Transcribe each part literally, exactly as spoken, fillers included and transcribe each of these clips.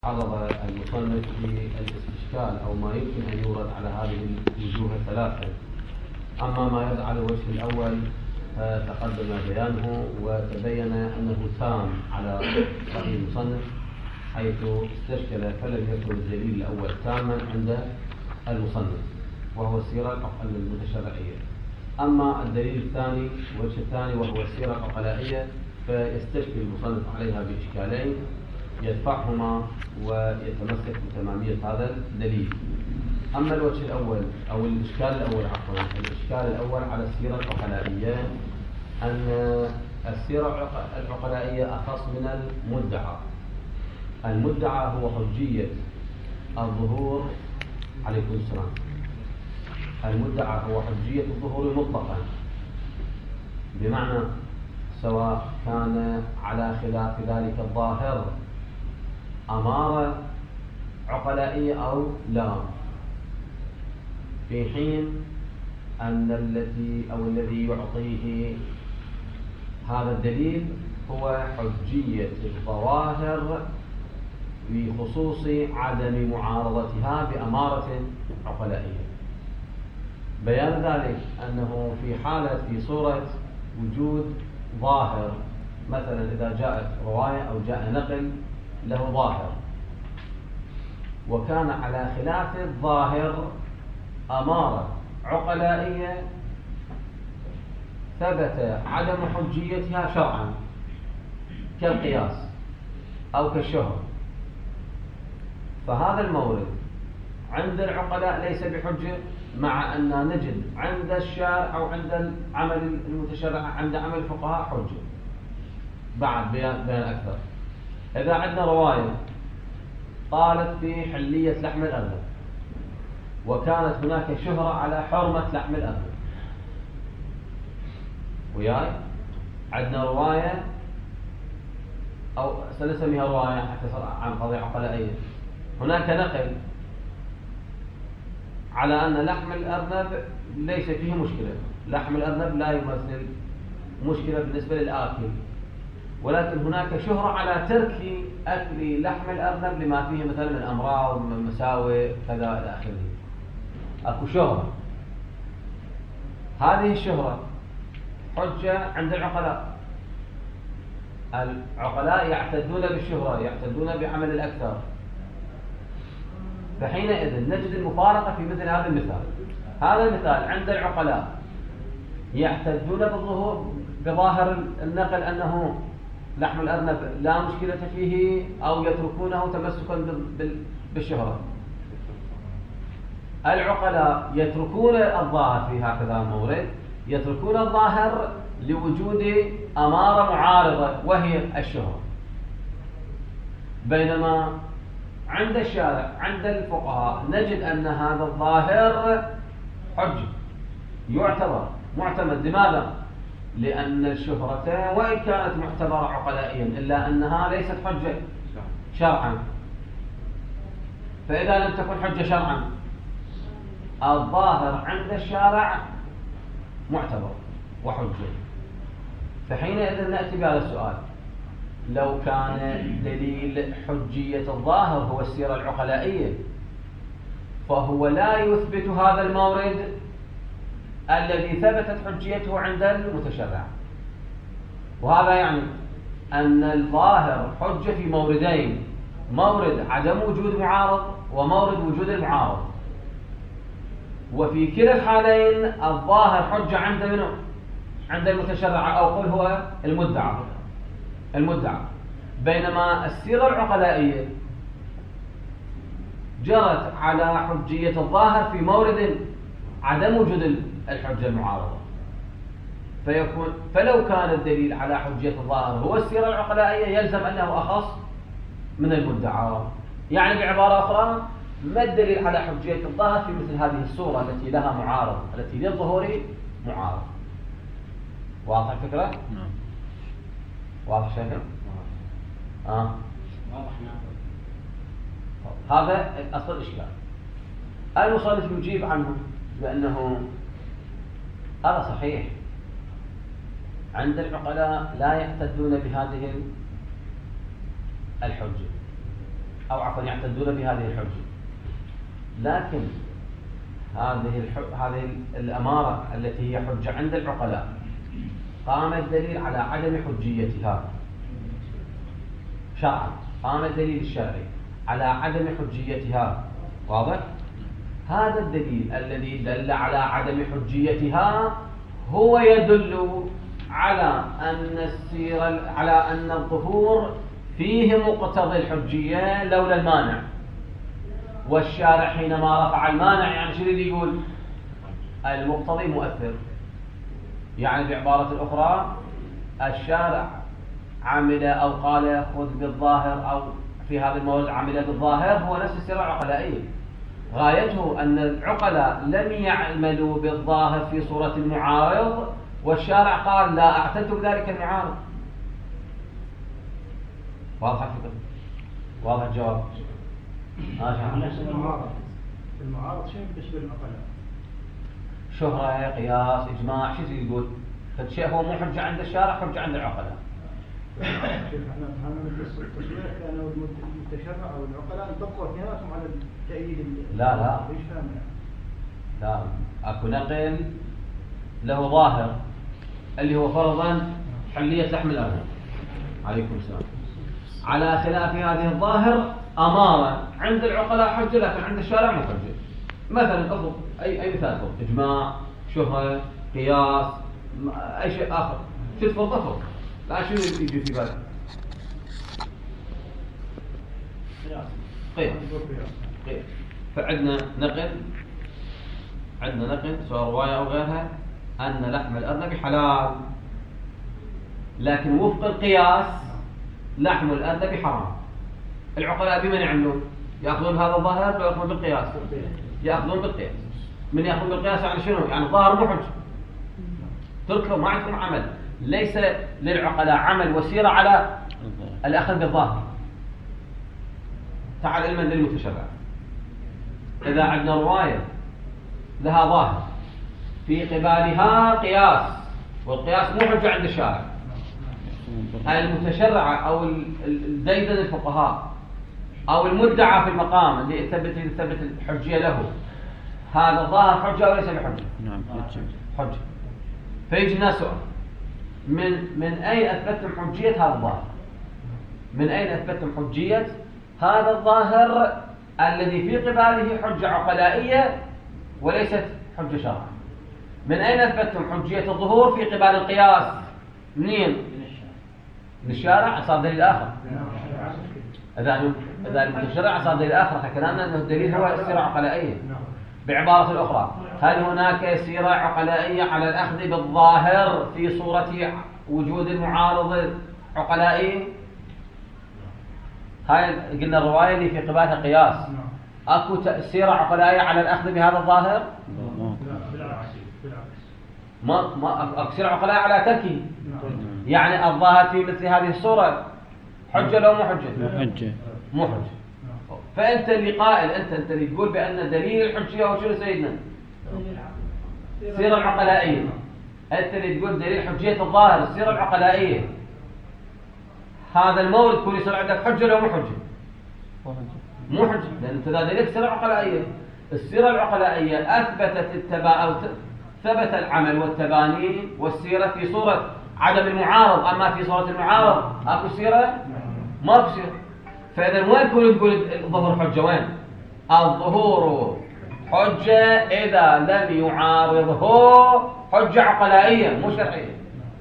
عرض المصنف للاستشكال أو ما يمكن أن يورد على هذه الوجوه الثلاثة. أما ما يرد على الوجه الأول تقدم بيانه وتبين أنه تام على رأي المصنف، حيث استشكل فلم يكن الدليل الأول تاما عند المصنف وهو السيرة المتشرعية. أما الدليل الثاني الوجه الثاني وهو السيرة العقلائية فيستشكل المصنف عليها بإشكالين يدفعهما ويتمسك بتمامية هذا الدليل. أما الوجه الأول أو الإشكال الأول عفوا الإشكال الأول على السيرة العقلائية أن السيرة العقلائية أخص من المدعى. المدعى هو حجية الظهور عليكم السلام المدعى هو حجية الظهور مطلقا، بمعنى سواء كان على خلاف ذلك الظاهر أمارة عقلائية أو لا، في حين أن التي أو الذي يعطيه هذا الدليل هو حجية الظواهر بخصوص عدم معارضتها بأمارة عقلائية. بيان ذلك أنه في حالة في صورة وجود ظاهر، مثلا إذا جاءت رواية أو جاء نقل له ظاهر وكان على خلاف الظاهر أمارة عقلائية ثبت عدم حجيتها شرعا كالقياس أو كالشهر، فهذا المورد عند العقلاء ليس بحجة، مع أن نجد عند الشارع أو عند العمل المتشرع عند عمل الفقهاء حجة. بعد بيان, بيان أكثر، إذا عندنا رواية قالت بحلية لحم الأرنب وكانت هناك شهرة على حرمة لحم الأرنب، وياي عندنا رواية أو سنسميها رواية حتى صار عن قضية عقلائية، هناك نقل على أن لحم الأرنب ليس فيه مشكلة، لحم الأرنب لا يمثل مشكلة بالنسبة للآكل، ولكن هناك شهرة على ترك أكل لحم الأرنب لما فيه مثلا من أمراض من مساوئ كذا إلى آخره. أكو شهرة، هذه الشهرة حجة عند العقلاء. العقلاء يعتدون بالشهرة، يعتدون بعمل الأكثر، فحينئذ نجد المفارقة في مثل هذا المثال. هذا المثال عند العقلاء يعتدون بالظهور بظاهر النقل أنه لحم الأرنب لا مشكلة فيه، أو يتركونه تمسكا بالشهرة. العقلاء يتركون الظاهر في هكذا مورد، يتركون الظاهر لوجود أمارة معارضة وهي الشهرة، بينما عند الشارع عند الفقهاء نجد أن هذا الظاهر حجة يعتبر معتمد. لماذا؟ لأن الشهرة وإن كانت معتبرة عقلائيا إلا أنها ليست حجة شرعا، فإذا لم تكن حجة شرعا الظاهر عند الشارع معتبر وحجة، فحينئذ نأتي بهذا السؤال: لو كان دليل حجية الظاهر هو السيرة العقلائية فهو لا يثبت هذا المورد الذي ثبتت حجيته عند المتشرع، وهذا يعني أن الظاهر حجة في موردين: مورد عدم وجود معارض ومورد وجود المعارض، وفي كلا الحالين الظاهر حجة عند منه؟ عند المتشرع أو قل هو المدعى المدعى بينما السيرة العقلائية جرت على حجية الظاهر في مورد عدم وجود الحجة المعارضة، فيكون فلو كان الدليل على حجية الظاهر هو السيرة العقلائية يلزم أنه أخص من المدعى. يعني بعبارة أخرى، ما الدليل على حجية الظاهر في مثل هذه الصورة التي لها معارض، التي للظهور معارض؟ واضح الفكرة؟ نعم. واضح شيء؟ آه. واضح. هذا أصل الإشكال. المصنف يجيب عنه بأنه هذا صحيح، عند العقلاء لا يعتدون بهذه الحجة، أو عفوا يعتدون بهذه الحجة. لكن هذه الح... هذه الأمارة التي هي حجة عند العقلاء قام الدليل على عدم حجيتها شرعا، قام الدليل الشرعي على عدم حجيتها. واضح؟ هذا الدليل الذي دل على عدم حجيتها هو يدل على أن السيرة على أن الظهور فيه مقتضى الحجية لولا المانع. والشارع حينما رفع المانع يعني شو اللي يقول؟ المقتضي مؤثر. يعني بعبارة أخرى الشارع عمل أو قال خذ بالظاهر أو في هذا المورد عمل بالظاهر هو نفس السيرة العقلائية. غايته أن العقلاء لم يعملوا بالظاهر في صورة المعارض، والشارع قال لا أعتدت بذلك المعارض. واضح الفكرة؟ واضح الجواب؟ المعارض المعارض شيء بالنسبة للعقلاء شهرة، قياس، إجماع، شو يقول؟ فالشيء هو مو حجة عند الشارع، حجة عند العقلاء. شوف احنا فهمنا من التصوير كانوا المتشرع او العقلاء طبقوا اثنيناتهم على التأييد. لا لا ايش فهمنا؟ لا، اكو نقل له ظاهر اللي هو فرضا حلية لحم الأرنب عليكم السلام، على خلاف هذه الظاهر أمارة عند العقلاء حجة لكن عند الشارع مو حجة. مثلا اضرب اي اي مثال، اجماع، شهرة، قياس، اي شيء اخر، شو تفرض افرض، لا شو يجي في بالك؟ قياس. قياس. فعندنا نقل، عندنا نقل سواء رواية او غيرها ان لحم الارنب حلال، لكن وفق القياس لحم الارنب حرام. العقلاء بمن يعملون؟ ياخذون هذا الظاهر ولا ياخذون بالقياس؟ ياخذون بالقياس. من ياخذ بالقياس يعني شنو؟ يعني ظاهر مو حجة، تركوا ما عندكم عمل. ليس للعقلاء عمل وسيرة على الأخذ بالظاهر. تعال علما للمتشرع، إذا عندنا رواية لها ظاهر في قبالها قياس، والقياس مو حجة عند الشارع، المتشرع أو الديدن الفقهاء أو المدعى في المقام اللي يثبت يثبت الحجية له، هذا ظاهر حجة وليس بحجة؟ نعم حجة. حجة. فيجي الناس سؤال، من من أين أثبتتم حجية هذا الظاهر؟ من أين أثبتتم حجية هذا الظاهر الذي في قباله حجة عقلائية وليست حجة شرعية؟ من أين أثبتتم حجية الظهور في قبال القياس؟ منين؟ من الشارع. صار دليل آخر. إذا إذا المتشرع صار دليل آخر، كلامنا أنه الدليل هو السيرة العقلائية. بعبارة أخرى، هل هناك سيرة عقلائية على الأخذ بالظاهر في صورة وجود المعارض عقلائي؟ هاي قلنا الرواية اللي في قبالها قياس، أكو سيرة عقلائية على الأخذ بهذا الظاهر؟ ما ما أكو سيرة عقلائية على تركه. يعني الظاهر في مثل هذه الصورة حجة لو مو حجة؟ مو حجة. مو حجة. فأنت اللي قائل، أنت أنت اللي تقول بأن دليل الحجية هو شنو سيدنا؟ السيرة العقلائية. أنت اللي تقول دليل حجية الظاهر السيرة العقلائية. هذا المورد يكون يصير عندك حجة لو مو حجة؟ مو حجة، لأن أنت ذا دليل السيرة العقلائية. السيرة العقلائية أثبتت التبا أو ثبت العمل والتباني والسيرة في صورة عدم المعارض، أما في صورة المعارض أكو سيرة؟ ما أكو سيرة. فإذا وين تقول تقول الظهور حجة؟ وين؟ الظهور حجة إذا لم يعارضه حجة عقلائية مو شرعية.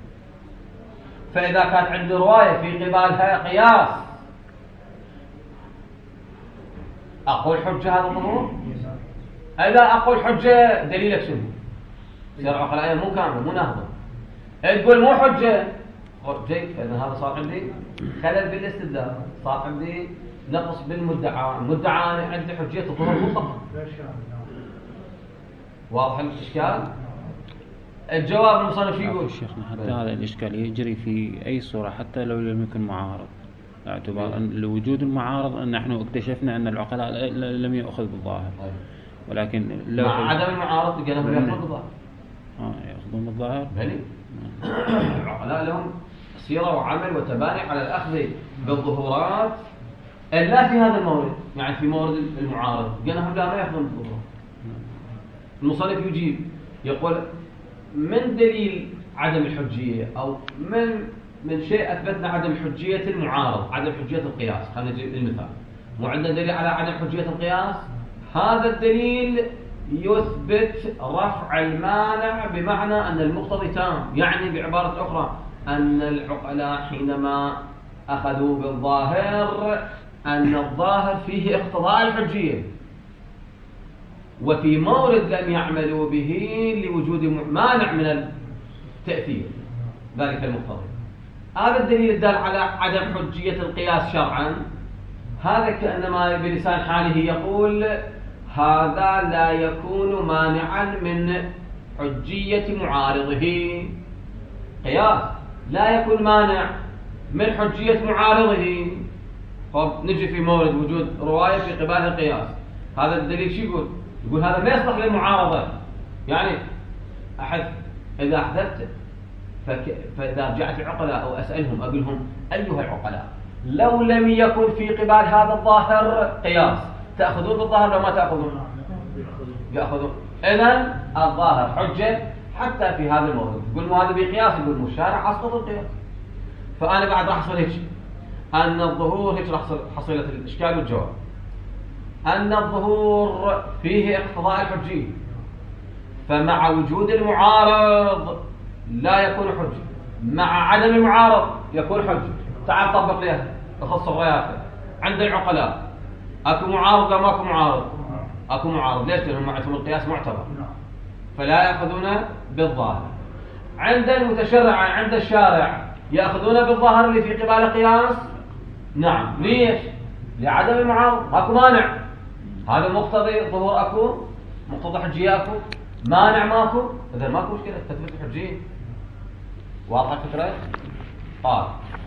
فإذا كانت عنده رواية في قبالها قياس أقول حجة هذا الظهور؟ إذا أقول حجة دليلك شنو؟ سيرة عقلائية مو كاملة مو ناهضة. تقول مو حجة جيد، فإذا هذا صار عندي خلل بالاستدلال، صار عندي نقص بالمدعى. المدعى عندي حجية الظهور مطلقة. واضح الإشكال؟ الجواب المصنف شو يقول؟ شيخنا حتى هذا الإشكال يجري في أي صورة حتى لو لم يكن معارض، باعتبار أن لوجود المعارض أن نحن اكتشفنا أن العقلاء لم يأخذ بالظاهر، ولكن لو مع عدم المعارض لقيناهم يأخذون بالظاهر. آه يأخذون بالظاهر. بلي العقلاء لهم سيرة وعمل وتباني على الأخذ بالظهورات لا في هذا المورد، يعني في مورد المعارض قلنا هم لا ما يأخذون بالظهور. المصنف يجيب يقول من دليل عدم الحجية أو من من شيء أثبتنا عدم حجية المعارض، عدم حجية القياس. خلينا نجيب المثال. مو عندنا دليل على عدم حجية القياس؟ هذا الدليل يثبت رفع المانع بمعنى أن المقتضي تام، يعني بعبارة أخرى أن العقلاء حينما أخذوا بالظاهر أن الظاهر فيه اقتضاء الحجية، وفي مورد لم يعملوا به لوجود مانع من التأثير ذلك المقتضي. هذا الدليل الدال على عدم حجية القياس شرعا. هذا كأنما بلسان حاله يقول هذا لا يكون مانعا من حجية معارضه. قياس لا يكون مانع من حجية معارضه. طب نجي في مورد وجود رواية في قبال القياس، هذا الدليل شو يقول؟ يقول هذا ما يصلح للمعارضة. يعني أحد إذا أحدثت فك... فإذا رجعت العقلاء أو أسألهم أقول لهم أيها العقلاء لو لم يكن في قبال هذا الظاهر قياس تأخذون بالظاهر لو ما تأخذون؟ يأخذون. إذن الظاهر حجة حتى في هذا الموضوع. يقول هذا بقياس، يقول مشارع أسقط القياس. فأنا بعد راح أحصل هيك أن الظهور هيك راح حصيلة الإشكال والجواب، أن الظهور فيه اقتضاء الحجية، فمع وجود المعارض لا يكون حجة، مع عدم المعارض يكون حجة. تعال طبق لها تخص الرياضة عند العقلاء. أكو معارض ولا ماكو معارض؟ أكو معارض. ليش؟ لأنهم عندهم القياس معتبر فلا يأخذون بالظاهر. عند المتشرع عند الشارع يأخذون بالظاهر اللي في قبال قياس. نعم. ليش؟ لعدم المعارض. ماكو مانع. هذا مقتضي ظهور أكو، مقتضى حجية أكو، مانع ماكو. إذا ماكو مشكلة تثبت الحجية. واضحة الفكرة؟ قال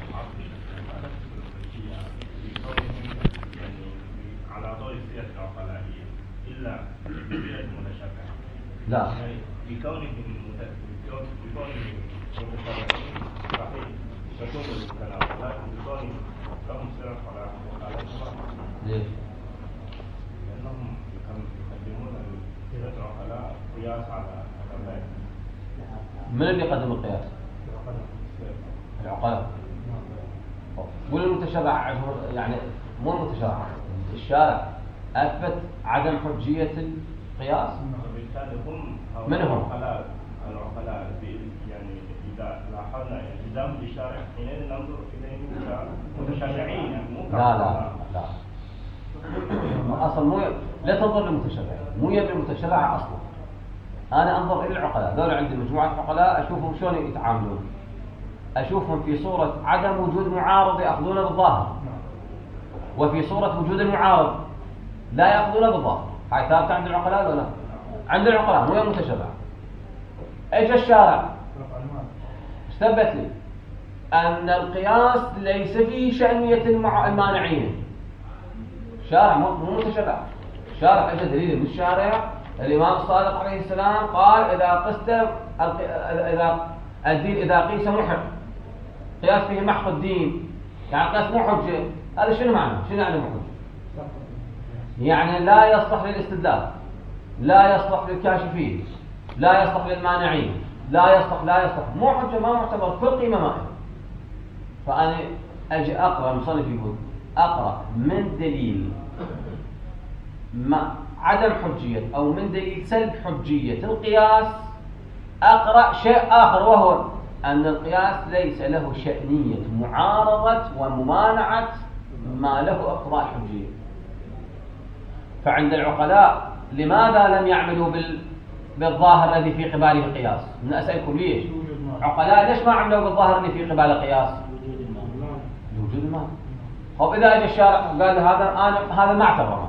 على ضوء السياسة العقلائية إلا بالسياسة المتشرعة. لا. بكونهم بكونهم متشرعين صحيح تكون الكلام، لكن بكونهم لهم سلف على مخالفتها. ليش؟ لأنهم يقدمون السياسة العقلاء قياس على الغير. من اللي يقدم القياس؟ العقلاء. ولا المتشرع يعني مو المتشرع، الشارع أثبت عدم حجية القياس. وبالتالي هم من هم؟ العقلاء العقلاء يعني إذا لاحظنا التزام بالشارع حينئذ ننظر إليهم كمتشرعين يعني مو لا لا لا أصلا مو لا تنظر للمتشرع، مو يبني المتشرع أصلا. أنا أنظر إلى العقلاء. ذولا عندي مجموعة عقلاء أشوفهم شلون يتعاملون. أشوفهم في صورة عدم وجود معارض يأخذون بالظاهر، وفي صورة وجود المعارض لا يأخذون بالظاهر. هاي ثابتة عند العقلاء ولا لا؟ عند العقلاء مو المتشرع. اجى الشارع ثبت لي أن القياس ليس فيه شأنية المانعين. الشارع مو متشرع. الشارع اجى دليل من الشارع. الإمام الصادق عليه السلام قال إذا قست إذا الدين إذا قيس محق، قياس فيه محق الدين، يعني قياس مو حجة. هذا شنو معنى؟ شنو يعني مو حجة؟ يعني لا يصلح للاستدلال، لا يصلح للكاشفين، لا يصلح للمانعين، لا يصلح لا يصلح مو حجة، ما معتبر، كل قيمة ما. فأنا أجي أقرأ المصنف يقول أقرأ من دليل ما عدم حجية أو من دليل سلب حجية القياس، أقرأ شيء آخر وهو أن القياس ليس له شأنية معارضة وممانعة ما له اقتضاء حجية. فعند العقلاء لماذا لم يعملوا بال... بالظاهر الذي في قباله القياس؟ من أسألكم ليش؟ عقلاء ليش ما عملوا بالظاهر الذي في قبال القياس؟ وجود المال. طب إذا أجى الشارع وقال هذا أنا هذا ما اعتبر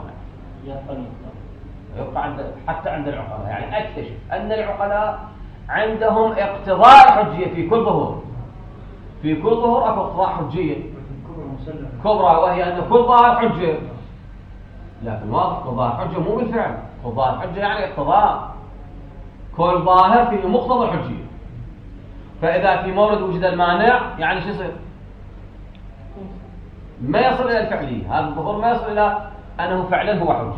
يبقى عند حتى عند العقلاء، يعني أكتشف أن العقلاء عندهم اقتضاء حجية في كل ظهور. في كل ظهور أكو اقتضاء حجية كبرى، وهي أن كل ظاهر حجة. لكن واضح كل ظاهر حجة مو بالفعل، كل ظاهر حجة يعني اقتضاء. كل ظاهر فيه مقتضى حجية. فإذا في مورد وجد المانع يعني شو يصير؟ ما يصل إلى الفعلية، هذا الظهور ما يصل إلى أنه فعلا هو حجة.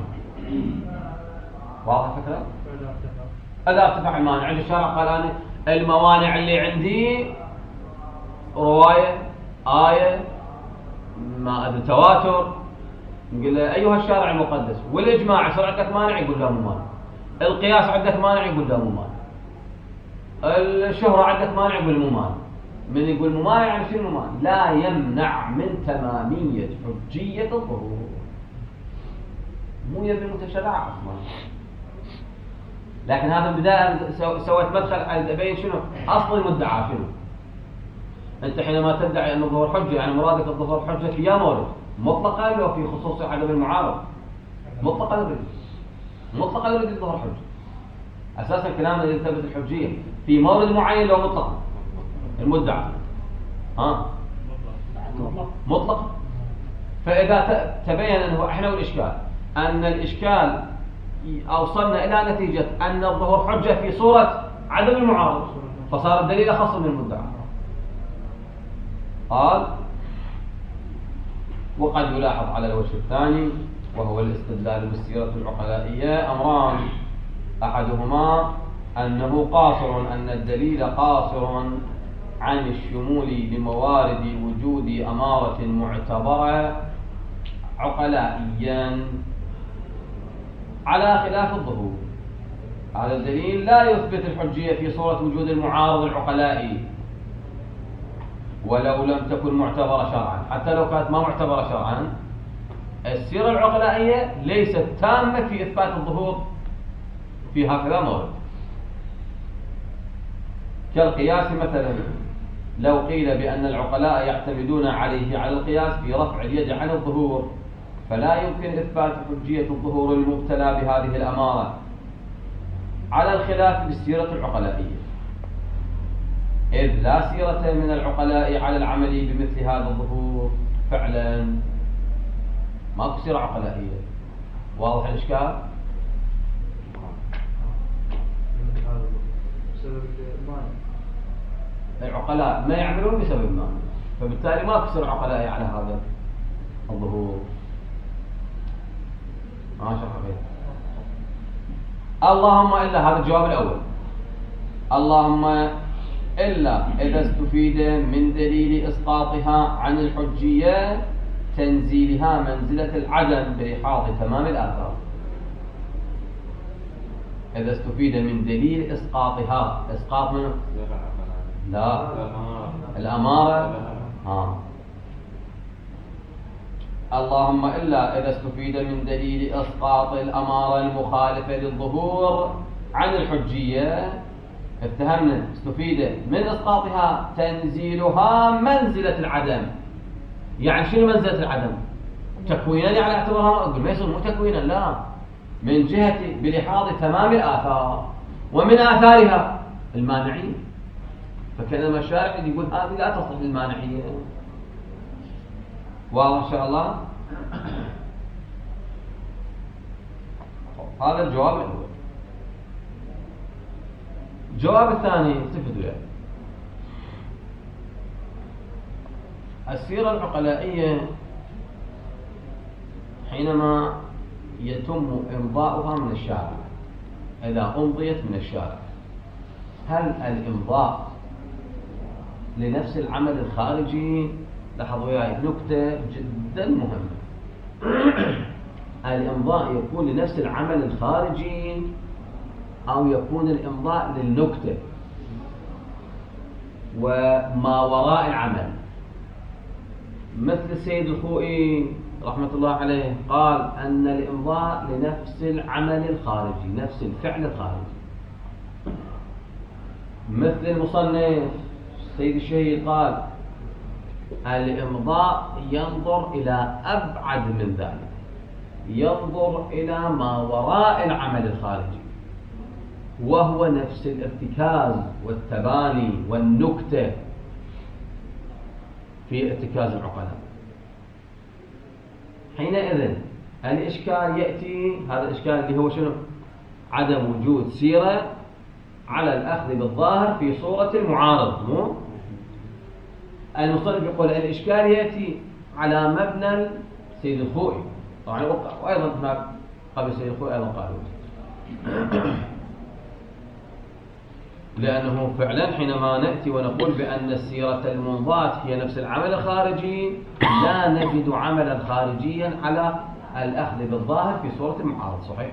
واضح الفكرة؟ إذا ارتفع المانع عند الشرع قال أنا الموانع اللي عندي رواية آية ما أدري تواتر، نقول له أيها الشارع المقدس، والإجماع يصير عندك مانع يقول لا مو مانع، القياس عندك مانع يقول لا مو مانع، الشهرة عندك مانع يقول مو مانع. من يقول مو مانع يعني شنو مانع؟ لا يمنع من تمامية حجية الظهور، مو يبي المتشرع أصلا. لكن هذا البداية سويت مدخل أبين شنو أصل المدعى شنو. أنت حينما تدعي أن الظهور حجة يعني مرادك الظهور حجة في يا مورد مطلقا لو في خصوص عدم المعارض مطلقا يريد مطلقا يريد الظهور حجة. أساسا كلامنا يثبت الحجية في مورد معين لو مطلقا المدعى ها مطلق. فإذا تبين أنه إحنا والإشكال أن الإشكال أوصلنا إلى نتيجة أن الظهور حجة في صورة عدم المعارض فصار الدليل أخص من المدعى. قال وقد يلاحظ على الوجه الثاني وهو الاستدلال بالسيرة العقلائية أمران، أحدهما أنه قاصر أن الدليل قاصر عن الشمول لموارد وجود أمارة معتبرة عقلائيا على خلاف الظهور. هذا الدليل لا يثبت الحجية في صورة وجود المعارض العقلائي ولو لم تكن معتبرة شرعا، حتى لو كانت ما معتبرة شرعا السيرة العقلائية ليست تامة في إثبات الظهور في هكذا مورد. كالقياس مثلا، لو قيل بأن العقلاء يعتمدون عليه على القياس في رفع اليد عن الظهور فلا يمكن إثبات حجية الظهور المبتلى بهذه الأمارة على الخلاف بالسيرة العقلائية، إذ لا سيرة من العقلاء على العمل بمثل هذا الظهور فعلا، ماكو سيرة عقلائية. واضح الإشكال؟ العقلاء ما يعملون بسبب ما، فبالتالي ماكو سيرة عقلائية على هذا الظهور. ما شرح غير. اللهم إلا، هذا الجواب الأول، اللهم إلا إذا استفيد من دليل إسقاطها عن الحجية تنزيلها منزلة العدم برحاض تمام الآثار. إذا استفيد من دليل إسقاطها، إسقاط من لا الأمارة ها. اللهم إلا إذا استفيد من دليل إسقاط الأمارة المخالفة للظهور عن الحجية، اتهمنا استفيد من إسقاطها تنزيلها منزلة العدم. يعني شنو منزلة العدم؟ تكوينا على اعتبارها؟ أقول ما يصير مو تكوينا، لا، من جهة بلحاظ تمام الآثار، ومن آثارها المانعية. فكأنما الشارع يقول هذه لا تصل للمانعية. واضح إن شاء الله؟ هذا الجواب الأول. الجواب الثاني التفتوا له، السيرة العقلائية حينما يتم إمضاؤها من الشارع، إذا أمضيت من الشارع، هل الإمضاء لنفس العمل الخارجي؟ لاحظوا وياي نكتة جدا مهمة. الإمضاء يكون لنفس العمل الخارجي أو يكون الإمضاء للنكتة وما وراء العمل. مثل السيد الخوئي رحمة الله عليه قال أن الإمضاء لنفس العمل الخارجي، نفس الفعل الخارجي. مثل المصنف السيد الشهيد قال الإمضاء ينظر إلى أبعد من ذلك، ينظر إلى ما وراء العمل الخارجي، وهو نفس الارتكاز والتباني والنكتة في ارتكاز العقلاء. حينئذ الإشكال يأتي، هذا الإشكال اللي هو شنو؟ عدم وجود سيرة على الأخذ بالظاهر في صورة المعارض. مو المصنف يقول الإشكال يأتي على مبنى سيد الخوئي. طبعا وأيضا هناك قبل سيد الخوئي أيضا قالوا، لأنه فعلا حينما نأتي ونقول بأن السيرة المنضاة هي نفس العمل الخارجي، لا نجد عملا خارجيا على الأخذ بالظاهر في صورة المعارض، صحيح.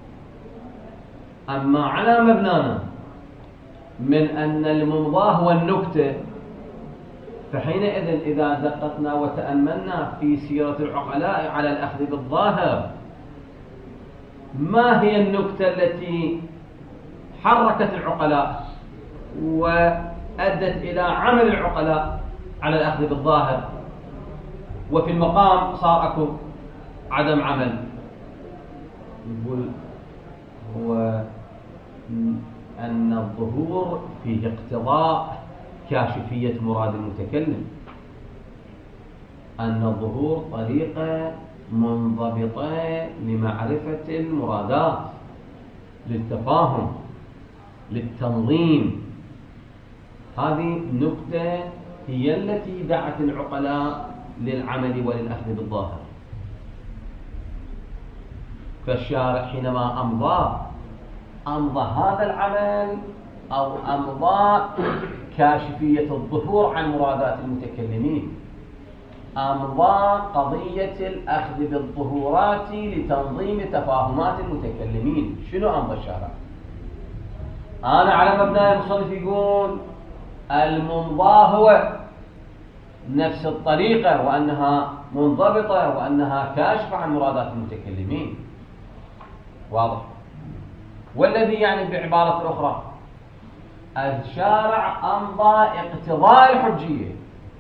أما على مبنانا من أن المنضاة هو النكتة، فحينئذ إذا دققنا وتأملنا في سيرة العقلاء على الأخذ بالظاهر، ما هي النكتة التي حركت العقلاء وأدت إلى عمل العقلاء على الأخذ بالظاهر، وفي المقام صار أكو عدم عمل؟ يقول هو أن الظهور فيه اقتضاء كاشفية مراد المتكلم، أن الظهور طريقة منضبطة لمعرفة المرادات، للتفاهم، للتنظيم. هذه نكتة هي التي دعت العقلاء للعمل وللأخذ بالظاهر. فالشارع حينما أمضى أمضى هذا العمل أو أمضى كاشفية الظهور عن مرادات المتكلمين، أمضى قضية الأخذ بالظهورات لتنظيم تفاهمات المتكلمين. شنو أمضى الشارع؟ أنا على مبنى المصنف يقول الممضى هو نفس الطريقة، وأنها منضبطة، وأنها كاشفة عن مرادات المتكلمين. واضح؟ والذي يعني بعبارة أخرى الشارع أمضى اقتضاء الحجية.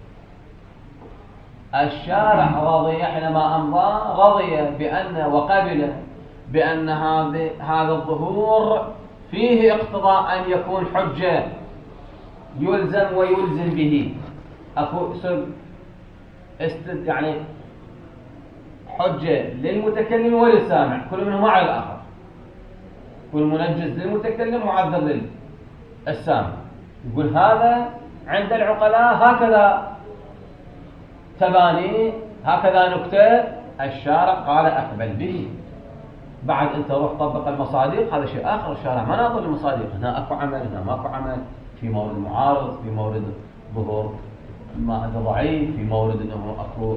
الشارع رضي حينما أمضى رضي بأن وقبل بأن هذا الظهور فيه اقتضاء أن يكون حجة يلزم ويلزم به. أكو استد يعني حجة للمتكلم وللسامع، كل منهما على الآخر، كل منجز للمتكلم معذر للسامع. يقول هذا عند العقلاء هكذا تباني، هكذا نكتة، الشارع قال أقبل به. بعد أنت روح طبق المصادق، هذا شيء آخر. الشارع ما ناظر المصادق، هنا أكو عمل، هنا ما أكو عمل، في مورد معارض، في مورد ظهور ما أدري ضعيف، في مورد أنه أكو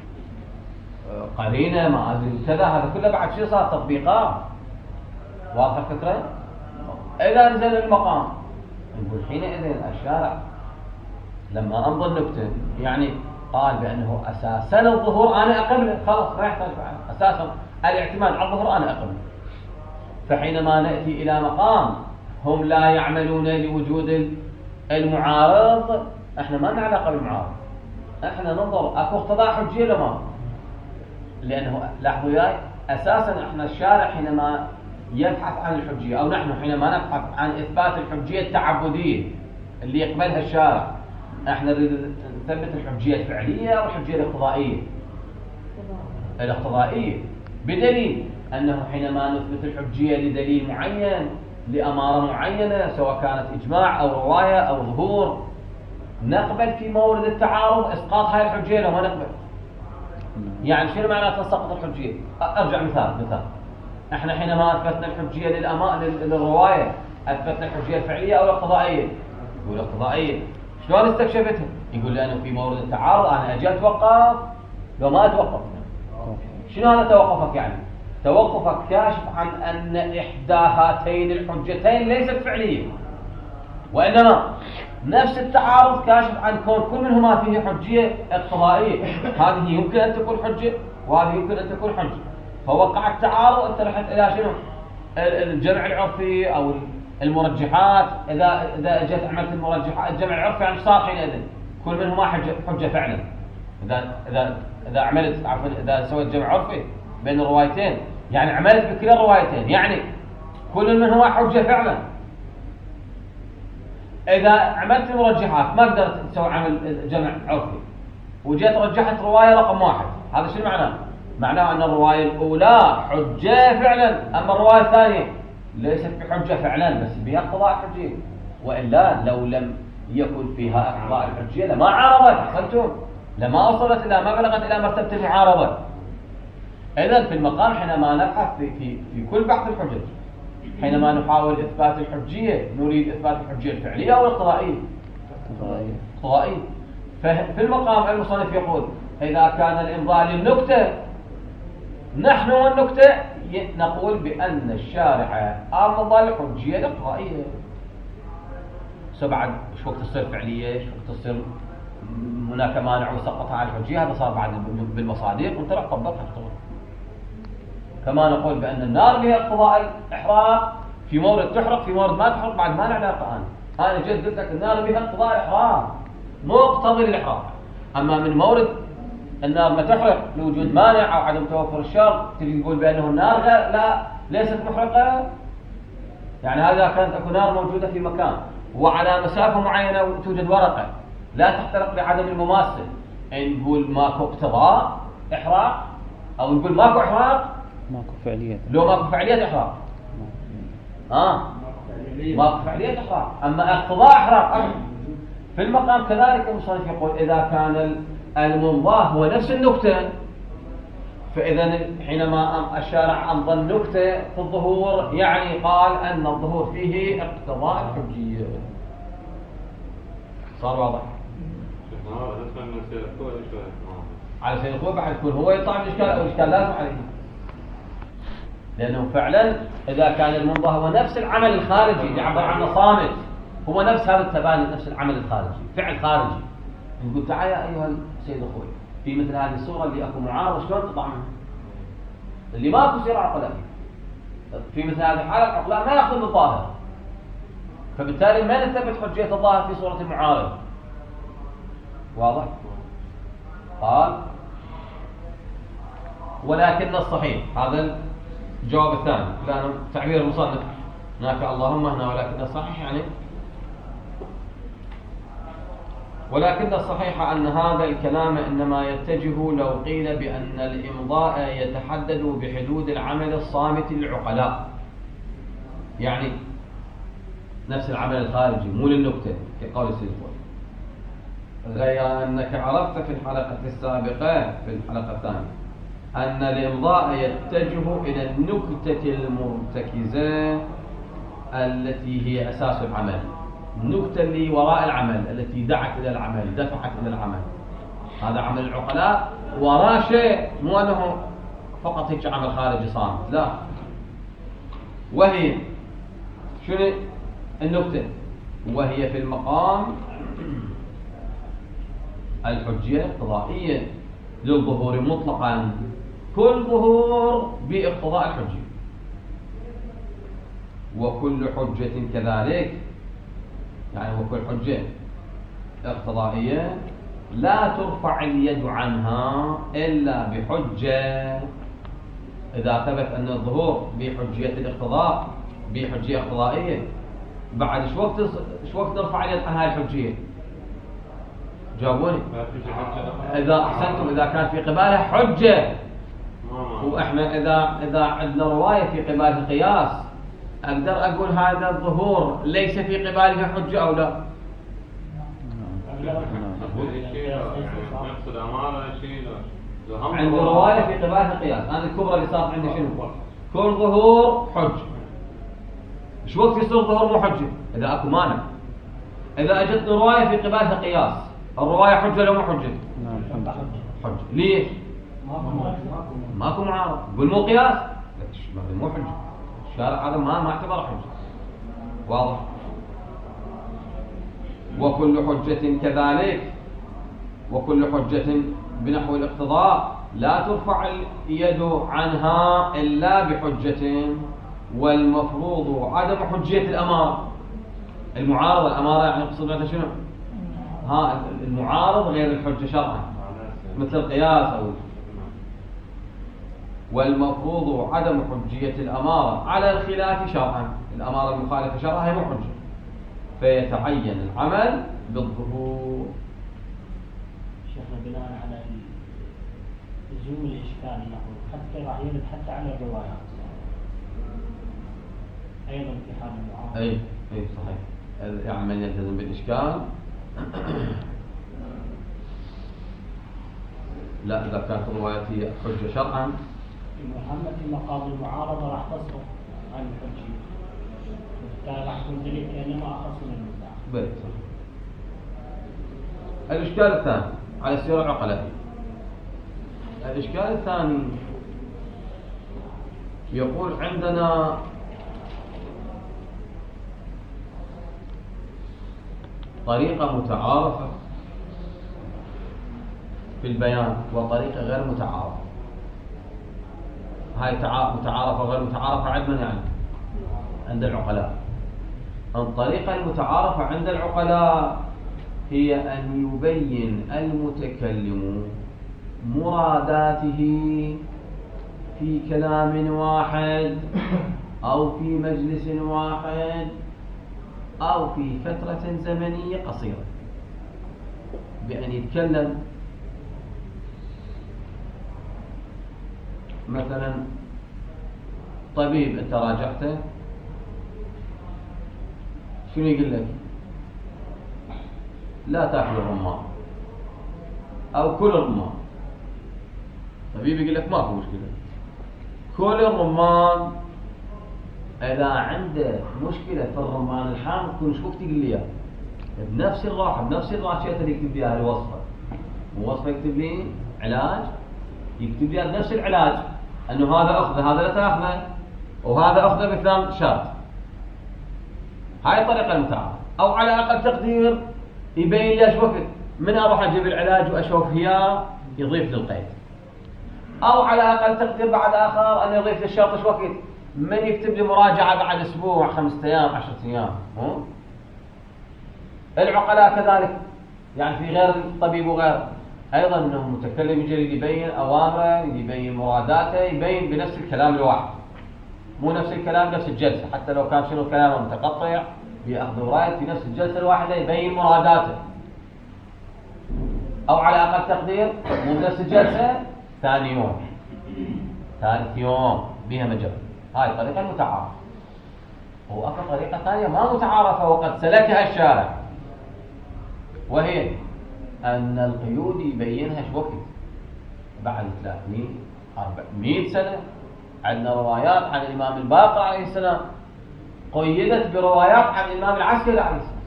قرينة ما أدري كذا. هذا كله بعد شيء صار تطبيقات. واضح الفكرة؟ إذا نزل المقام نقول حينئذ الشارع لما أمضى النكتة يعني قال بأنه أساسا الظهور أنا أقبله، خلاص ما يحتاج بعد، أساسا الاعتماد على الظهور أنا أقبله. فحينما نأتي إلى مقام هم لا يعملون لوجود المعارض، احنا ما لنا علاقة بالمعارض، احنا ننظر اكو اقتضاء حجية لما، لأنه لاحظوا وياي أساسا احنا الشارع حينما يبحث عن الحجية، أو نحن حينما نبحث عن إثبات الحجية التعبدية اللي يقبلها الشارع، احنا نريد نثبت الحجية الفعلية أو الحجية الاقتضائية. الاقتضائية بدليل أنه حينما نثبت الحجية لدليل معين، لأمارة معينة، سواء كانت إجماع أو رواية أو ظهور، نقبل في مورد التعارض إسقاط هاي الحجية لو ما نقبل. يعني شنو معنى تسقط الحجية؟ أرجع مثال مثال احنا حينما أثبتنا الحجية للأماء للرواية، أثبتنا الحجية الفعلية أو الاقتضائية؟ يقول الاقتضائية. شلون استكشفتها؟ يقول لأنه في مورد التعارض أنا أجي أتوقف لو ما أتوقف. شنو هذا توقفك يعني؟ توقفك كاشف عن أن إحدى هاتين الحجتين ليست فعلية، وإنما نفس التعارض كاشف عن كون كل منهما فيه حجية اقتضائية. هذه يمكن أن تكون حجة وهذه يمكن أن تكون حجة، فوقع التعارض. أنت رحت إلى شنو؟ الجمع العرفي أو المرجحات. إذا إذا جت عملت المرجحات الجمع العرفي يعني صار حينئذ كل منهما حجة حجة فعلا. إذا إذا إذا عملت عفوا إذا سويت جمع عرفي بين الروايتين يعني عملت بكلا الروايتين، يعني كل منهما حجة فعلا. إذا عملت المرجحات ما قدرت تسوي عمل جمع عرفي وجيت رجحت رواية رقم واحد، هذا شو معناه؟ معناه أن الرواية الأولى حجة فعلا، أما الرواية الثانية ليست بحجة فعلا بس بها اقتضاء الحجية. وإلا لو لم يكن فيها اقتضاء الحجية لما عارضت. أحسنتم؟ لما وصلت إلى ما بلغت إلى مرتبة المعارضة. إذن في المقام حينما نبحث في, في, في كل بحث الحجج، حينما نحاول إثبات الحجية نريد إثبات الحجية الفعلية أو الاقتضائية؟ الاقتضائية. ففي المقام المصنف يقول إذا كان الإمضاء للنكتة، نحن والنكتة نقول بأن الشارع أمضى الحجية الاقتضائية. سبعد شو وقت تصير فعلية، شو وقت تصير هناك مانع وسقطها على الحجية، هذا صار بعد بالمصادق وانت راح طبقها. كما نقول بأن النار بها اقتضاء الإحراق، في مورد تحرق في مورد ما تحرق، بعد ما نعلاقة أنا أنا جيت قلت لك النار بها اقتضاء الإحراق مقتضي للإحراق. أما من مورد النار ما تحرق لوجود مانع أو عدم توفر الشرط تجي تقول بأنه النار غير لا ليست محرقة. يعني هذا كانت أكو نار موجودة في مكان وعلى مسافة معينة وتوجد ورقة لا تحترق بعدم المماثل، يعني نقول ماكو اقتضاء إحراق أو نقول ماكو إحراق، ماكو فعلية. لو ماكو فعلية إحراق آه ماكو فعلية إحراق. أما اقتضاء إحراق في المقام كذلك المصنف يقول إذا كان المنضاه هو نفس النكتة، فإذا حينما الشارع أمضى النكتة في الظهور يعني قال أن الظهور فيه اقتضاء الحجية. صار واضح؟ على سبيل القوة بعد يكون هو يطلع الإشكال أو الإشكال لازم عليه، لأنه فعلا إذا كان المنضاه هو نفس العمل الخارجي اللي عبر عنه صامت، هو نفس هذا التباني، نفس العمل الخارجي، فعل خارجي، نقول تعال يا أيها السيد أخوي في مثل هذه الصورة اللي أكو معارضة شلون تطلع منها؟ اللي ما أكو سير عقلاء في مثل هذه الحالة العقلاء ما يأخذ بالظاهر، فبالتالي ما نثبت حجية الظاهر في صورة المعارض. واضح؟ قال ولكن الصحيح، هذا الجواب الثاني لأن تعبير المصنف هناك اللهم هنا ولكن الصحيح يعني ولكن الصحيح أن هذا الكلام إنما يتجه لو قيل بأن الإمضاء يتحدد بحدود العمل الصامت للعقلاء، يعني نفس العمل الخارجي مو للنكتة كقول السيد. غير أنك عرفت في الحلقة السابقة في الحلقة الثانية أن الإمضاء يتجه إلى النكتة المرتكزة التي هي أساس العمل، النكتة اللي وراء العمل التي دعت إلى العمل دفعت إلى العمل، هذا عمل العقلاء وراء شيء، مو أنه فقط هيك عمل خارجي صامت، لا. وهي شنو النكتة؟ وهي في المقام الحجية الاقتضائية للظهور مطلقا، كل ظهور باقتضاء الحجية، وكل حجة كذلك، يعني وكل حجة اقتضائية لا ترفع اليد عنها إلا بحجة. إذا ثبت أن الظهور بحجية الاقتضاء بحجية اقتضائية، بعد شو وقت شو وقت نرفع اليد عن هاي الحجية؟ جاوبوني. إذا أحسنتم إذا كان في قبالها حجة، وإحنا إذا إذا عندنا رواية في قبالها القياس أقدر أقول هذا الظهور ليس في قبالها حجة أو لا؟ عند رواية في قبالها القياس، أنا الكبرى اللي صار عندي شنو؟ كل ظهور حج. شو وقت يصير ظهور مو حجة؟ إذا أكو مانع. إذا أجت رواية في قبالها قياس، الرواية حجة ولا مو حجة؟ حجة. ليش؟ ماكو معارض. قول مو قياس؟ مو حجة. الشارع هذا ما ما اعتبر حجة. واضح؟ وكل حجة كذلك، وكل حجة بنحو الاقتضاء لا ترفع اليد عنها إلا بحجة، والمفروض عدم حجية الأمارة. المعارضة الأمارة يعني قصد بها شنو؟ ها المعارض غير الحجة شرعا مثل القياس أو. والمفروض عدم حجية الأمارة على الخلاف شرعا، الأمارة المخالفة شرعا هي مو حجة، فيتعين العمل بالظهور. شيخنا بناء على لزوم الإشكال له حتى راح يرد حتى على الروايات أيضا في حال المعارضة. أي أي صحيح، يعني من يلتزم بالإشكال لا، إذا كانت الروايات هي حجة شرعا محمد في مقام المعارضة راح تصرف عن الحجية، كان راح يكون دليل كأنما أخص من المدعى. بيت. الإشكال الثاني على السيرة العقلائية. الإشكال الثاني يقول عندنا طريقة متعارفة في البيان وطريقة غير متعارفة. هاي متعارفة وغير متعارفة عند من يعني؟ عند العقلاء. الطريقة المتعارفة عند العقلاء هي أن يبين المتكلم مراداته في كلام واحد أو في مجلس واحد أو في فترة زمنية قصيرة، بأن يتكلم مثلا طبيب أنت راجعته، شنو يقول لك؟ لا تأكل الرمان أو كل الرمان. طبيب يقول لك ما في مشكلة كل الرمان، إذا عنده مشكلة في الرمان الحامض كل شوف تقول لي إياه بنفس الراحة بنفس الراشية اللي يكتب لي الوصفة، مو وصفة يكتب لي علاج، يكتب لي بنفس العلاج أنه هذا أخذه هذا لا تأخذه وهذا أخذه بثمان شات. هاي الطريقة المتعارفة. أو على أقل تقدير يبين لي ايش وقت من اروح اجيب العلاج واشوف اياه يضيف للقيد. او على اقل تقدير بعد اخر ان يضيف للشرط ايش وقت من يكتب لي مراجعه بعد اسبوع خمسة ايام عشرة ايام. العقلاء كذلك يعني في غير الطبيب وغيره ايضا انه متكلم يجي يبين اوامره يبين مراداته يبين بنفس الكلام الواحد، مو نفس الكلام نفس الجلسه، حتى لو كان شنو كلامه متقطع بيأخذ وراية في نفس الجلسة الواحدة يبين مراداته. أو على أقل تقدير مو نفس الجلسة ثاني يوم ثالث يوم بها مجرد. هاي الطريقة المتعارفة. وأكثر طريقة ثانية ما متعارفة وقد سلكها الشارع، وهي أن القيود يبينها ايش وقت بعد ثلاثمية أربعمية سنة. عندنا روايات عن الإمام الباقر عليه السلام قيدت بروايات عن الإمام العسكري عليه السلام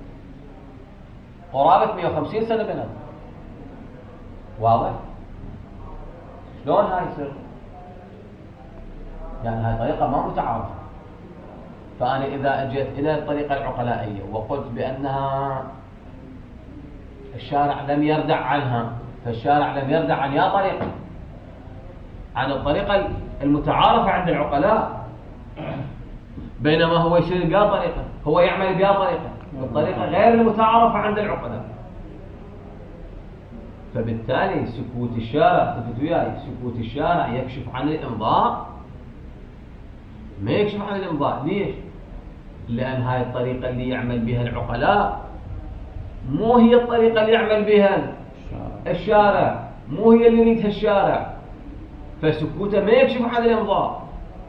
قرابة مئة وخمسين سنة بينهم. واضح؟ شلون هاي يصير؟ يعني هاي طريقة ما متعارفة. فأنا إذا أجيت إلى الطريقة العقلائية وقلت بأنها الشارع لم يردع عنها، فالشارع لم يردع عن يا طريقة عن الطريقة المتعارفة عند العقلاء، بينما هو يشير بها طريقة، هو يعمل بها طريقة، الطريقة غير المتعارفة عند العقلاء. فبالتالي سكوت الشارع تفت وياي سكوت الشارع يكشف عن الإمضاء؟ ما يكشف عن الإمضاء. ليش؟ لأن هاي الطريقة اللي يعمل بها العقلاء مو هي الطريقة اللي يعمل بها الشارع، مو هي اللي يريدها الشارع، فسكوته ما يكشف عن الإمضاء.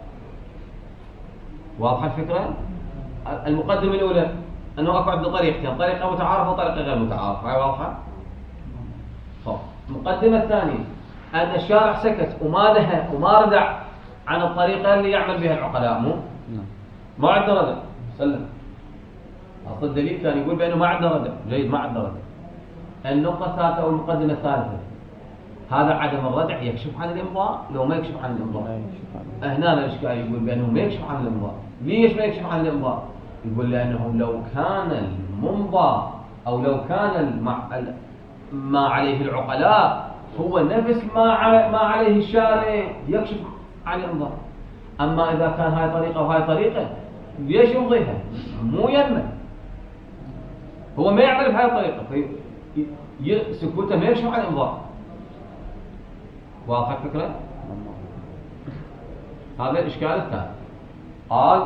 واضحة الفكرة؟ المقدمة الأولى أنه أكو عندنا طريقتين، طريقة متعارفة وطريقة غير متعارفة. هاي واضحة؟ طب المقدمة الثانية أن الشارع سكت وما نهى وما ردع عن الطريقة اللي يعمل بها العقلاء. مو؟ ما عندنا ردع. سلم. أصل الدليل كان يقول بأنه ما عندنا ردع. جيد، ما عندنا ردع. النقطة الثالثة أو المقدمة الثالثة هذا عدم الردع يكشف عن الإمضاء لو ما يكشف عن الإمضاء. هنا الإشكال يقول بأنه ما يكشف عن الإمضاء. ليش ما يكشف عن الإمضاء؟ يقول لأنه لو كان الممضى أو لو كان المع... ما عليه العقلاء هو نفس ما ع... ما عليه الشارع يكشف عن الإمضاء. أما إذا كان هاي طريقة وهاي طريقة ليش يمضيها؟ مو يمه، هو ما يعمل بهاي الطريقة في ي... سكوته ما يكشف عن الإمضاء. واضح الفكرة؟ هذا الإشكال الثاني. قال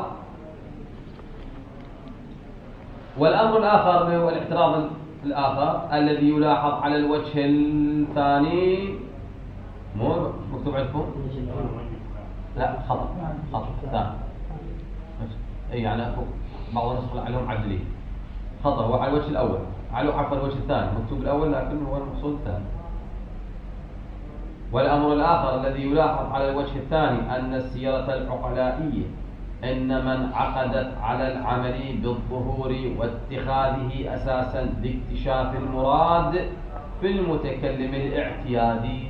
والأمر الآخر هو الاعتراض الآخر الذي يلاحظ على الوجه الثاني. مو مكتوب عندكم؟ لا خطأ خطأ ثاني. أي يعني بعض الناس عليهم عدلين خطأ. هو على الوجه الأول، على عفوا الوجه الثاني، مكتوب الأول لكن هو المقصود الثاني. والأمر الآخر الذي يلاحظ على الوجه الثاني أن السيرة العقلائية إنما انعقدت على العمل بالظهور واتخاذه أساسا لاكتشاف المراد في المتكلم الاعتيادي،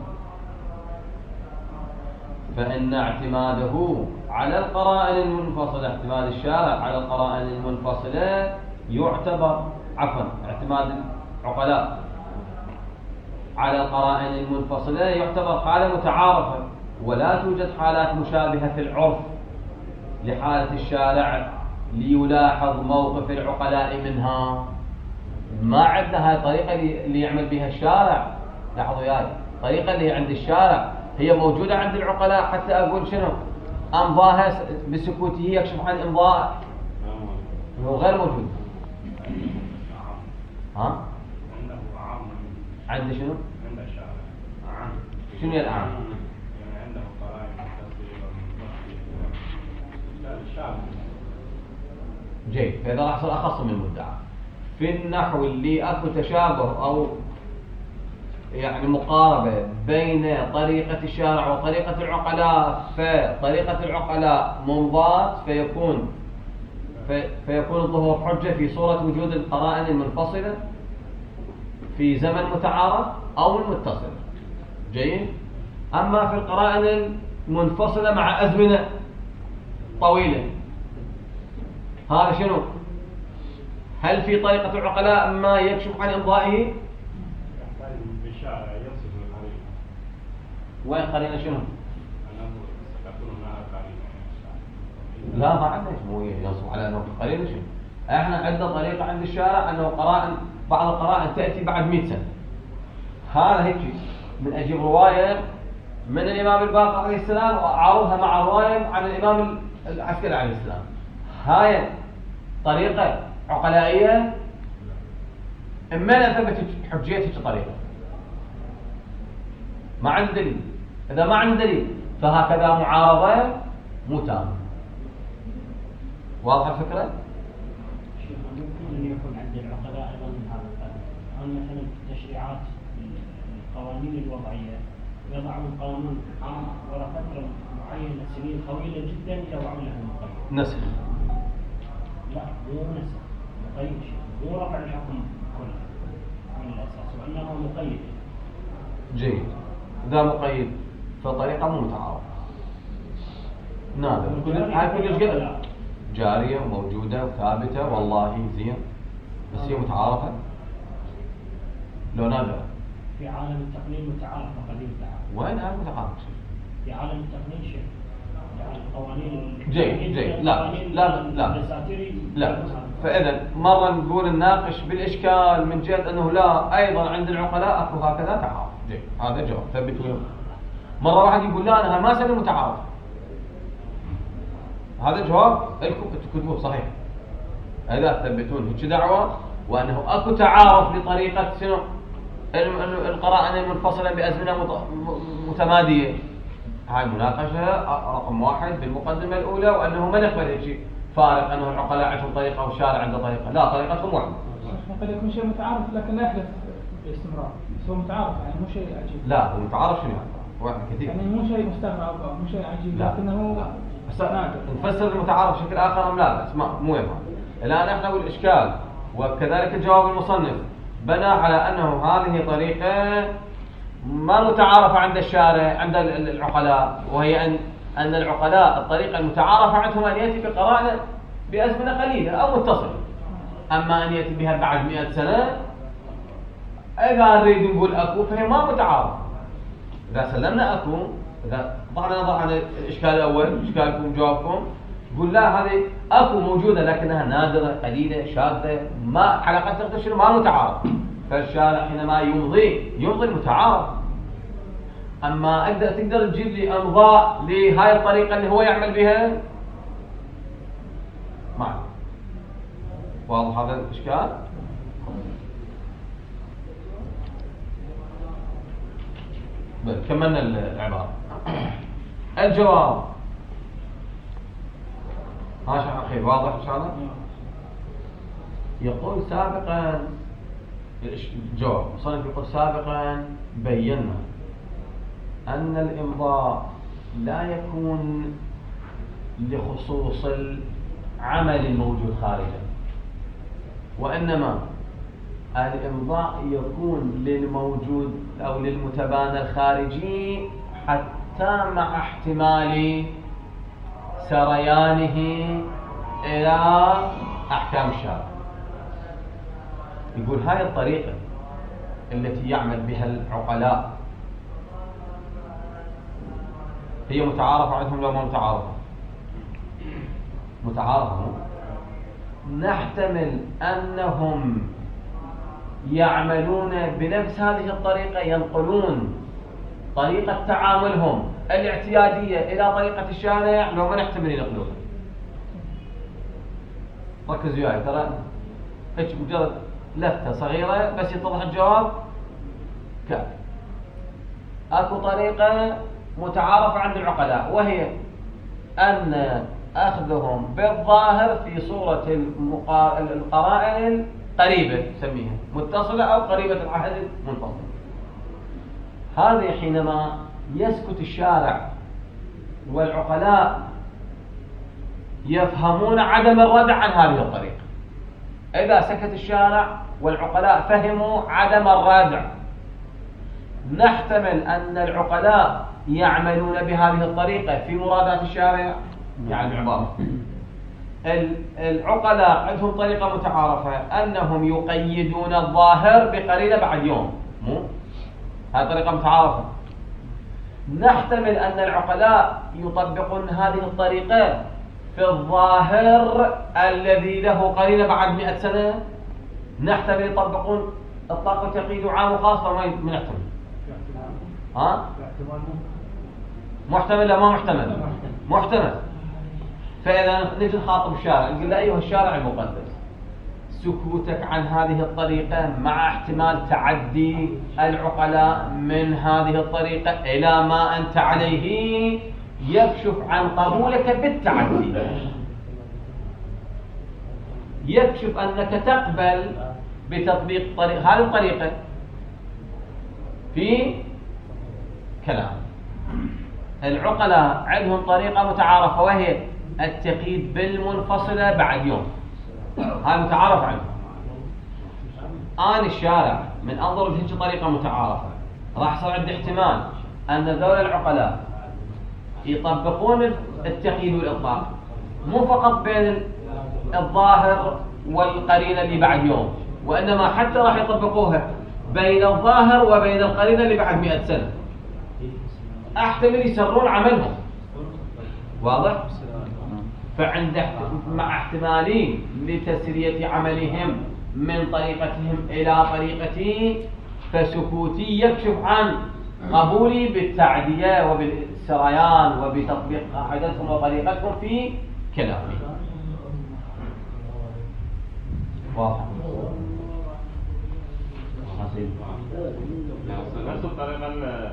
فإن اعتماده على القرائن المنفصلة، اعتماد الشارع على القرائن المنفصلة يعتبر عفوا اعتماد العقلاء على القرائن المنفصلة يعتبر حالة متعارفة، ولا توجد حالات مشابهة في العرف لحالة الشارع ليلاحظ موقف العقلاء منها. ما عندنا هاي الطريقة اللي يعمل بها الشارع. لاحظوا وياي، الطريقة اللي عند الشارع هي موجودة عند العقلاء، حتى أقول شنو أمضاها بسكوته يكشف عن إمضاء هو غير موجود. ها؟ عنده شنو؟ عنده الشارع عام. شنو العام؟ يعني عنده قرائن متصلة الشارع. جيد، فإذا راح يصير أخص من المدعى. في النحو اللي أكو تشابه أو يعني مقاربة بين طريقة الشارع وطريقة العقلاء، فطريقة العقلاء منضات فيكون في فيكون الظهور حجة في صورة وجود القرائن المنفصلة في زمن متعارف أو المتصل. جيد. أما في القرائن المنفصلة مع أزمنة طويلة، هذا شنو؟ هل في طريقة العقلاء ما يكشف عن إمضائه؟ بالشارع ينصف القرينة. وين قرينة شنو؟ أنه تكون معها قرينة. لا ما عندنا مو ينصب على أنه قرينة شنو؟ احنا عندنا طريقة عند الشارع أنه قرائن بعض القرائن تأتي بعد مئة سنة. هذا هيك من أجيب رواية من الإمام الباقر عليه السلام وأعرضها مع رواية عن الإمام العسكري عليه السلام. هاي طريقة عقلائية. إما أن أثبت حجيتك طريقة ما عندي دليل. إذا ما عندي دليل فهكذا معارضة مو تامة. واضحة الفكرة؟ ممكن أن يكون عند العقلاء أيضا من هذا القبيل. أو مثلا في التشريعات القوانين الوضعية يضعون قانون عام وراء فترة معينة سنين طويلة جدا يضعون له مقيد. نسخ. لا مو نسخ، مقيد شيء، مو رفع الحكم كله من الأساس وإنه مقيد. جيد. إذا مقيد فطريقة مو متعارضة. نادر. كل هاي كلش قدر جارية وموجودة وثابتة والله زين، بس هي متعارفة لو نادرة. في عالم التقنين متعارف وقديم تعارف. وين هاي متعارف شيء؟ في عالم التقنين شيء. يعني القوانين جيد جيد لا لا لا لا. فإذا مرة نقول نناقش بالإشكال من جهة أنه لا أيضا عند العقلاء أكو هكذا تعارف. جيد، هذا جواب ثبتوا. مرة واحد يقول لا أنا ما سنة متعارف، هذا جواب لكم تكتبوه صحيح. إذا تثبتون هيك دعوة وأنه أكو تعارف لطريقة سنو القرائن المنفصلة بأزمنة متمادية، هاي مناقشة رقم واحد بالمقدمة الأولى، وأنه ما نقبل هيك فارق أنه العقلاء عندهم طريقة والشارع عنده طريقة. لا، طريقتهم واحدة. قد يكون شيء متعارف لكن لا يحدث باستمرار، بس هو متعارف يعني مو شيء عجيب. لا هو متعارف شنو يعني؟ واحد كثير. يعني مو شيء مستغرب أو مو شيء عجيب، لا. لكنه نادر. نفسر المتعارف بشكل آخر أم لا؟ بس ما مو يفهم. الآن احنا نقول الإشكال وكذلك الجواب المصنف بنى على أنه هذه طريقة ما متعارفة عند الشارع عند العقلاء، وهي أن أن العقلاء الطريقة المتعارفة عندهم أن يأتي بقرائن بأزمنة قليلة أو متصلة. أما أن يأتي بها بعد مئة سنة إذا نريد نقول أكو فهي ما متعارفة. إذا سلمنا أكو، إذا ضعنا نضع عن الإشكال الأول إشكالكم جوابكم، يقول لا هذه أكو موجودة لكنها نادرة قليلة شاذة ما علاقتها تقدر ما متعارف. فالشارع حينما يمضي يمضي المتعارف. أما أقدر تقدر تجيب لي أمضاء لهاي الطريقة اللي هو يعمل بها ما. واضح هذا الإشكال؟ كملنا العبارة. الجواب ها شيخ أخي واضح إن شاء الله؟ يقول سابقا الجواب مصنف يقول سابقا بينا أن الإمضاء لا يكون لخصوص العمل الموجود خارجا، وإنما الإمضاء يكون للموجود أو للمتبانى الخارجي حتى مع احتمال سريانه إلى أحكام الشارع. يقول هاي الطريقة التي يعمل بها العقلاء هي متعارفة عندهم لو ما متعارفة؟ متعارفة. نحتمل أنهم يعملون بنفس هذه الطريقة، ينقلون طريقة تعاملهم الاعتيادية إلى طريقة الشارع، لو ما نحتمل ينقلونها. ركزوا وياي، ترى هيك مجرد لفتة صغيرة بس يتضح الجواب كافي. اكو طريقة متعارفة عند العقلاء، وهي أن أخذهم بالظاهر في صورة المقا... القرائن القريبة، نسميها متصلة أو قريبة العهد منفصلة. هذه حينما يسكت الشارع والعقلاء يفهمون عدم الردع عن هذه الطريقة. إذا سكت الشارع والعقلاء فهموا عدم الردع، نحتمل أن العقلاء يعملون بهذه الطريقة في مرادات الشارع. يعني العبارة العقلاء عندهم طريقة متعارفة أنهم يقيدون الظاهر بقرينة بعد يوم، مو هذه طريقة متعارفة. نحتمل أن العقلاء يطبقون هذه الطريقة في الظاهر الذي له قرينة بعد مئة سنة. نحتمل يطبقون إطلاق وتقييد عام وخاص، وما نحتمل. ها؟ محتمل لا ما محتمل؟ محتمل. فإذا نجي نخاطب الشارع نقول له أيها الشارع المقدس، سكوتك عن هذه الطريقة مع احتمال تعدي العقلاء من هذه الطريقة إلى ما أنت عليه يكشف عن قبولك بالتعدي، يكشف أنك تقبل بتطبيق طريق هذه الطريقة في كلام. العقلاء عندهم طريقة متعارفة وهي التقييد بالمنفصلة بعد يوم، هاي متعارف عنه. آن الشارع من أنظر بهيك طريقة متعارفة راح يصير عندي احتمال أن ذول العقلاء يطبقون التقييد والإطلاق مو فقط بين الظاهر والقرينة اللي بعد يوم، وإنما حتى راح يطبقوها بين الظاهر وبين القرينة اللي بعد مئة سنة. احتمل يسرون عملهم، واضح؟ فعند مع احتمالين لتسرية عملهم من طريقتهم إلى طريقتي، فسكوتي يكشف عن قبولي بالتعدية وبالسريان وبتطبيق قاعدتهم وطريقتهم في كلامي. واضح؟ نفس الطريقة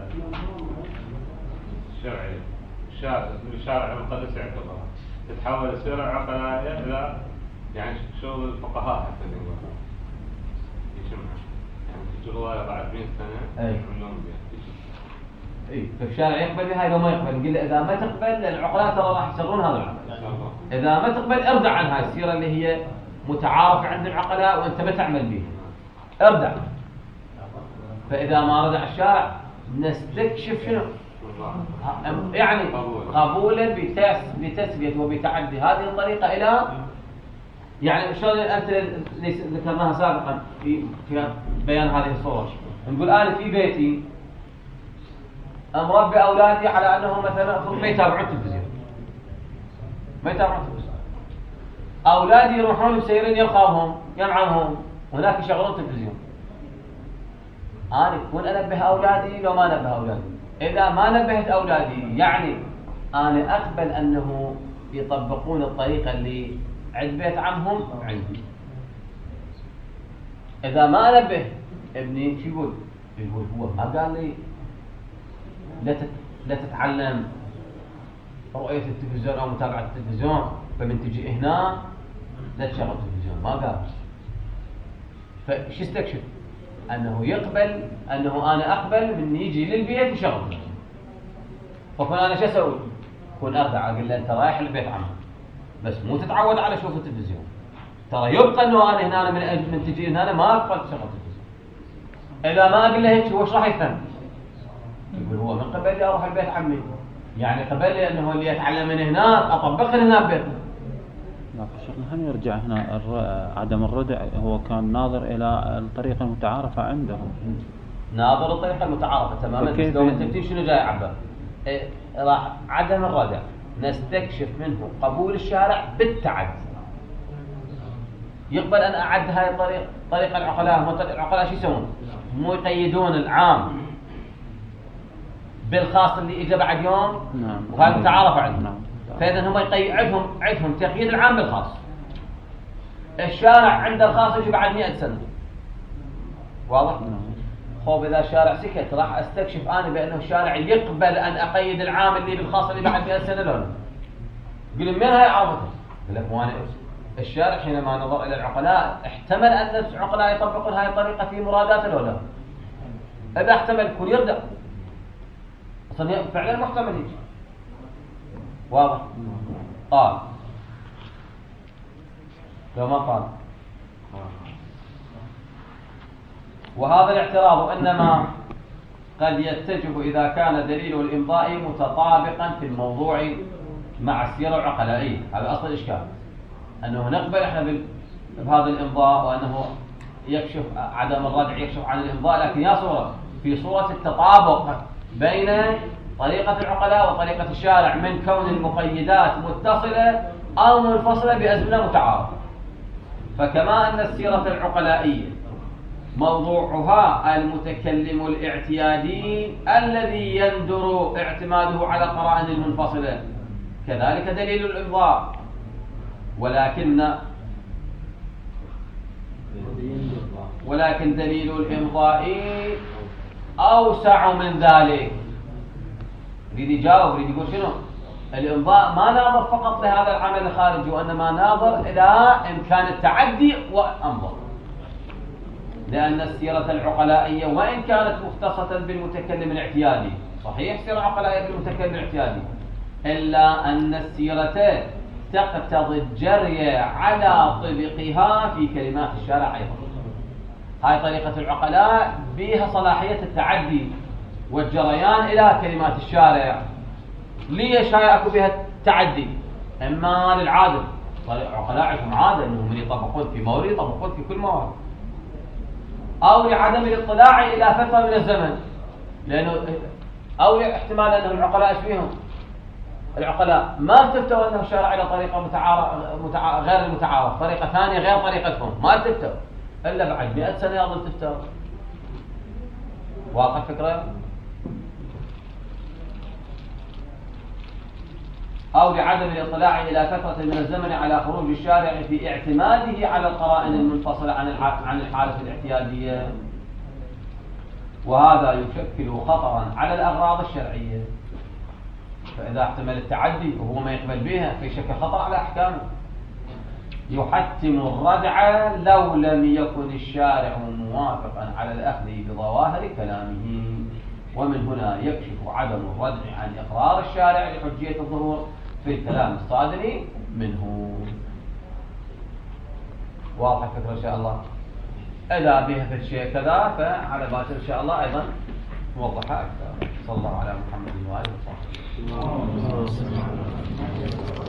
الشرعية الشارع الشارع المقدس يعتبرها تتحول السيرة العقلائية إلى يعني شغل الفقهاء حتى نقول يجمع يعني شغلها بعد مئة سنة يعملون بها. اي فالشارع يقبل بها لو ما يقبل، نقول له اذا ما تقبل العقلاء ترى راح يسرون هذا العمل. اذا ما تقبل ارجع عن هاي السيرة اللي هي متعارف عند العقلاء وانت ما تعمل بها، ارجع. فاذا ما رجع الشارع نستكشف شنو يعني قبولا بتسوية وبتعدي هذه الطريقة إلى يعني شلون أنت ذكرناها سابقا في في بيان هذه الصورة. نقول أنا في بيتي مربي أولادي على أنهم مثلا ما يتابعون التلفزيون، ما يتابعون التلفزيون. أولادي يروحون مسيرين يرخاهم ينعمهم هناك يشغلون التلفزيون. أنا كون أنبه أولادي لو ما نبه أولادي، إذا ما نبهت أولادي يعني أنا أقبل أنه يطبقون الطريقة اللي عند بيت عمهم عندي. إذا ما نبه ابني شو يقول؟ يقول هو ما قال لي لا لا تتعلم رؤية التلفزيون أو متابعة التلفزيون، فمن تجي هنا لا تشغل التلفزيون، ما قال. فش استكشف؟ أنه يقبل أنه أنا أقبل من يجي للبيت يشغل. فكون أنا شو أسوي؟ كون أرجع أقول له أنت رايح لبيت عمك بس مو تتعود على شوف التلفزيون. ترى يبقى إنه أنا هنا أنا من أجل من تجي هنا ما أقبل شغل التلفزيون. إذا ما أقول له هيك وش راح يفهم؟ يقول هو من قبل لي أروح لبيت عمي، يعني قبل لي أنه اللي يتعلم من هنا أطبقه هنا ببيتنا. لكن شيخنا هم يرجع هنا الر- عدم الردع هو كان ناظر إلى الطريقة المتعارفة عندهم. ناظر الطريقة المتعارفة تماما. فكيف لو يعني؟ التفتيش شنو جاي يعبر؟ إيه راح عدم الردع نستكشف منه قبول الشارع بالتعدي. يقبل أن أعد هاي الطريقة طريقة العقلاء. العقلاء شو يسوون؟ مو يقيدون العام بالخاص اللي اجى بعد يوم. نعم. وهذا متعارف عندهم. نعم. فاذا هم يقي عندهم عندهم تقييد العام بالخاص. الشارع عند الخاص يجي بعد مئة سنة. واضح؟ نعم. خوف اذا الشارع سكت راح استكشف انا بانه الشارع يقبل ان اقيد العام اللي بالخاص اللي بعد مئة سنة لو لا. يقول من هاي عرفته؟ يقول لك وانا الشارع حينما نظر الى العقلاء احتمل ان العقلاء يطبقون هاي الطريقة في مرادات لو لا. اذا احتمل الكل يرجع. أصلاً فعلا محتمل يجي. واضح؟ قال لو ما قال وهذا الاعتراض إنما قد يتجه إذا كان دليل الإمضاء متطابقا في الموضوع مع السيرة العقلائية. هذا أصل الإشكال أنه نقبل إحنا بهذا الإمضاء وأنه يكشف عدم الردع يكشف عن الإمضاء، لكن يا صورة في صورة التطابق بين طريقة العقلاء وطريقة الشارع من كون المقيدات متصلة أو منفصلة بأزمنة متعارضة. فكما أن السيرة العقلائية موضوعها المتكلم الاعتيادي الذي يندر اعتماده على القرائن المنفصلة، كذلك دليل الإمضاء، ولكن ولكن دليل الإمضاء أوسع من ذلك. يريد يجاوب يريد يقول شنو؟ الإمضاء ما ناظر فقط لهذا العمل الخارجي وإنما ناظر إلى إمكان التعدي وأمضى، لأن السيرة العقلائية وإن كانت مختصة بالمتكلم الاعتيادي، صحيح السيرة العقلائية بالمتكلم الاعتيادي، إلا أن السيرة تقتضي الجري على طبقها في كلمات الشارع أيضا. هاي طريقة العقلاء بها صلاحية التعدي والجريان إلى كلمات الشارع. ليش هاي أكو بها التعدي؟ إما للعادة، العقلاء عندهم عادة أنهم يطبقون في مورد يطبقون في كل مورد، أو لعدم الاطلاع إلى فترة من الزمن، لأنه أو احتمال أن العقلاء فيهم العقلاء ما التفتوا أنه الشارع إلى طريقة متعارف متع... غير المتعارف، طريقة ثانية غير طريقتهم، ما التفتوا إلا بعد مئة سنة يظل تفتوا. واضح الفكرة؟ أو لعدم الاطلاع إلى فترة من الزمن على خروج الشارع في اعتماده على القرائن المنفصلة عن عن الحالة الاعتيادية، وهذا يشكل خطرا على الأغراض الشرعية. فإذا احتمل التعدي وهو ما يقبل بها فيشكل خطر على أحكامه. يحتم الردع لو لم يكن الشارع موافقا على الأخذ بظواهر كلامه، ومن هنا يكشف عدم الردع عن إقرار الشارع لحجية الظهور في الكلام الصادر منه. واضح الفكرة إن شاء الله؟ إذا بها في الشيء كذا فعلى باكر إن شاء الله أيضا نوضحها أكثر. صلى الله على محمد وآله وصحبه.